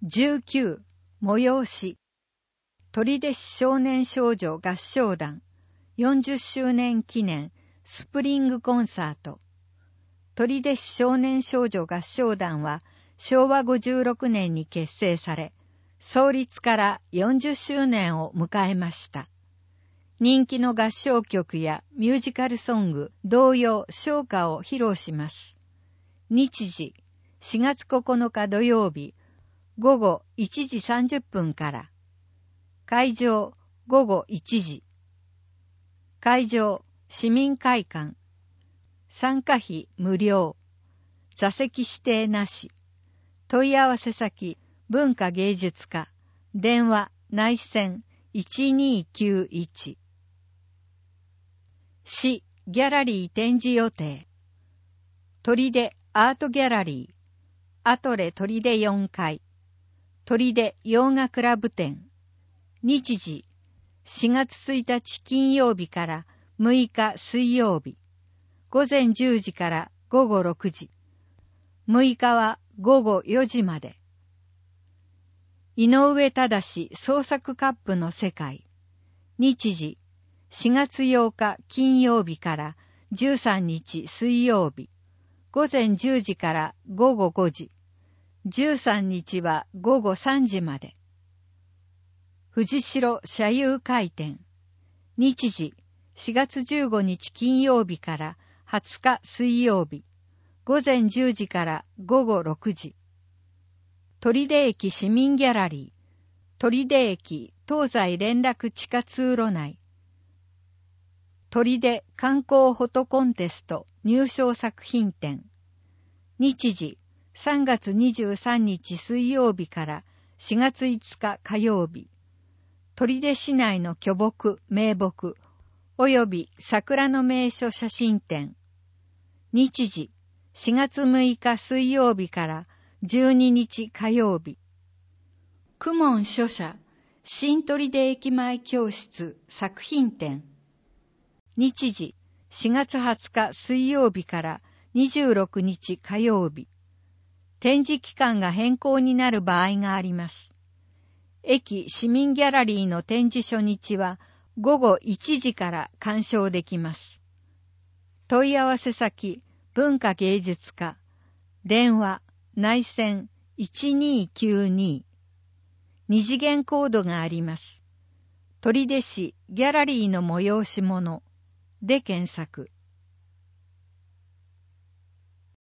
19、催し。取手市少年少女合唱団40周年記念スプリングコンサート。取手市少年少女合唱団は昭和56年に結成され、創立から40周年を迎えました。人気の合唱曲やミュージカルソング、童謡、唱歌を披露します。日時、4月9日土曜日、午後1時30分から。会場、午後1時。会場、市民会館。参加費無料。座席指定なし。問い合わせ先、文化芸術課。電話、内線1291。市、ギャラリー展示予定。取手アートギャラリー。アトレ取手4階。取手洋画クラブ店。日時、4月1日金曜日から6日水曜日。午前10時から午後6時。6日は午後4時まで。井上正創作カップの世界。日時、4月8日金曜日から13日水曜日。午前10時から午後5時。13日は午後3時まで。藤代社友会展。日時、4月15日金曜日から20日水曜日。午前10時から午後6時。取手駅市民ギャラリー。取手駅東西連絡地下通路内。取手観光フォトコンテスト入賞作品展。日時、3月23日水曜日から4月5日火曜日。取手市内の巨木、名木、および桜の名所写真展。日時、4月6日水曜日から12日火曜日。公文書社、新取手駅前教室作品展。日時、4月20日水曜日から26日火曜日。展示期間が変更になる場合があります。駅市民ギャラリーの展示初日は午後1時から鑑賞できます。問い合わせ先、文化芸術課。電話、内線1292。二次元コードがあります。取手市ギャラリーの催し物で検索。